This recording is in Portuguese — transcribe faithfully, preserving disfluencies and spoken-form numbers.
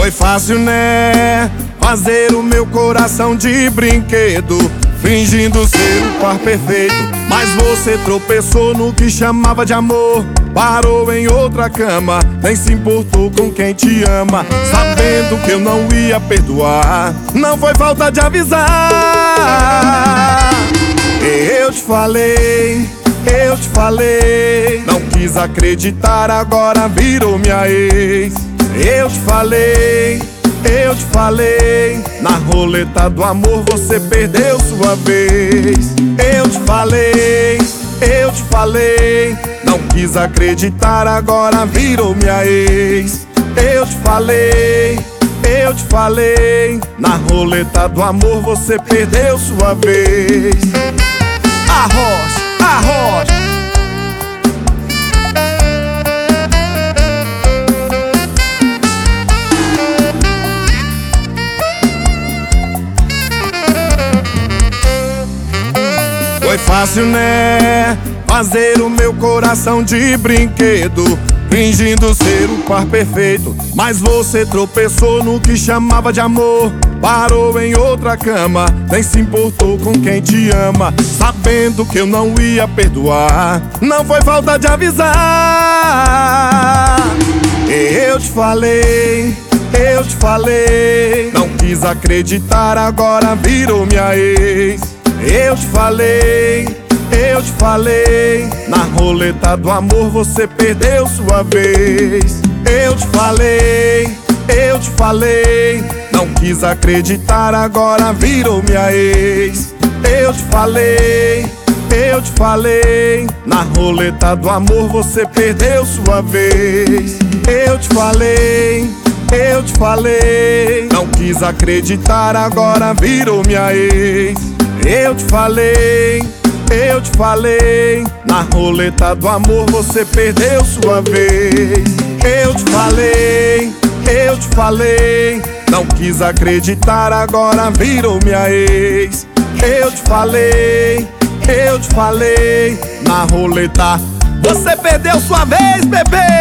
Foi fácil, né? Fazer o meu coração de brinquedo, fingindo ser o par perfeito. Mas você tropeçou no que chamava de amor, parou em outra cama, nem se importou com quem te ama, sabendo que eu não ia perdoar. Não foi falta de avisar. Eu te falei, eu te falei, não quis acreditar, agora virou minha ex. Eu te falei, eu te falei, na roleta do amor você perdeu sua vez. Eu te falei, eu te falei, não quis acreditar, agora virou minha ex. Eu te falei, eu te falei, na roleta do amor você perdeu sua vez. Arroz, arroz. Foi fácil, né? Fazer o meu coração de brinquedo, fingindo ser o par perfeito. Mas você tropeçou no que chamava de amor, parou em outra cama, nem se importou com quem te ama, sabendo que eu não ia perdoar. Não foi falta de avisar. Eu te falei, eu te falei, não quis acreditar, agora virou minha ex. Eu te falei, eu te falei, na roleta do amor você perdeu sua vez. Eu te falei, eu te falei, não quis acreditar, agora virou minha ex. Eu te falei, eu te falei, na roleta do amor você perdeu sua vez. Eu te falei, eu te falei, não quis acreditar, agora virou minha ex. Eu te falei, eu te falei, na roleta do amor você perdeu sua vez. Eu te falei, eu te falei, não quis acreditar, agora virou minha ex. Eu te falei, eu te falei, na roleta você perdeu sua vez, bebê.